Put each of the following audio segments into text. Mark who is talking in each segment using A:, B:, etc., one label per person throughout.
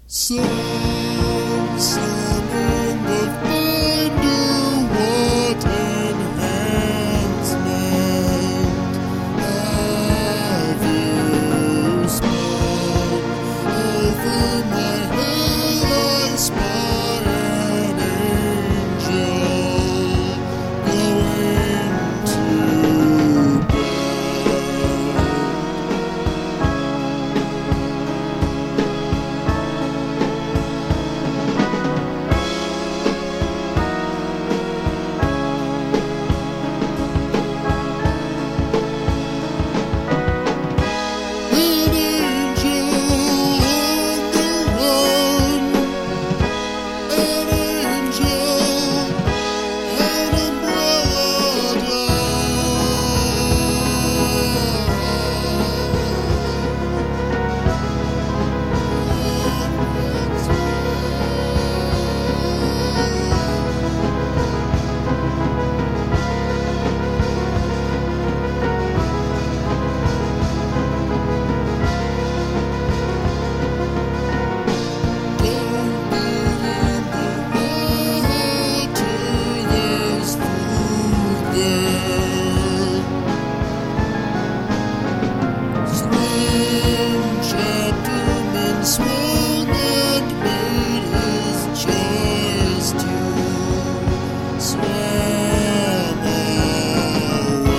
A: Sound in the thunder, what enhancement have you spun? Over my head I spy an angel going to swung and made his choice to swim away.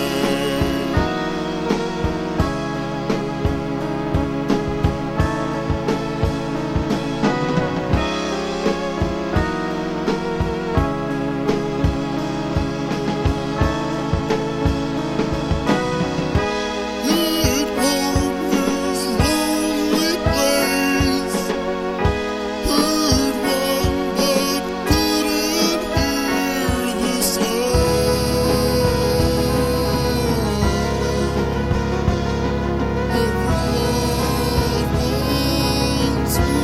A: He'd home his lonely place, heard one but couldn't hear the sound of what once was.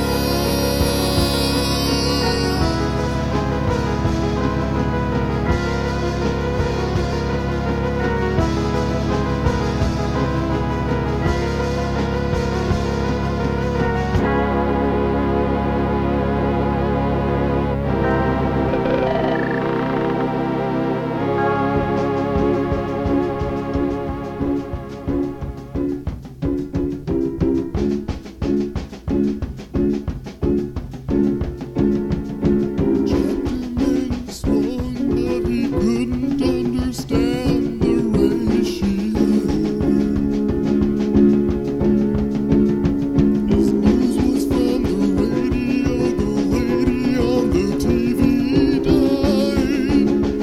A: Gentleman swung, but he couldn't understand the ratio. His news was from the radio, the lady on the TV died.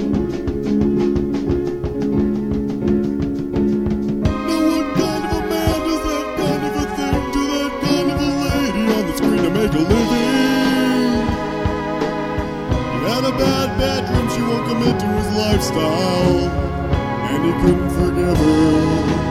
A: Now what kind of a man does that kind of a thing to that kind of a lady on the screen to make a living? He had a bad bedroom, she won't commit to his lifestyle, and he couldn't forgive her.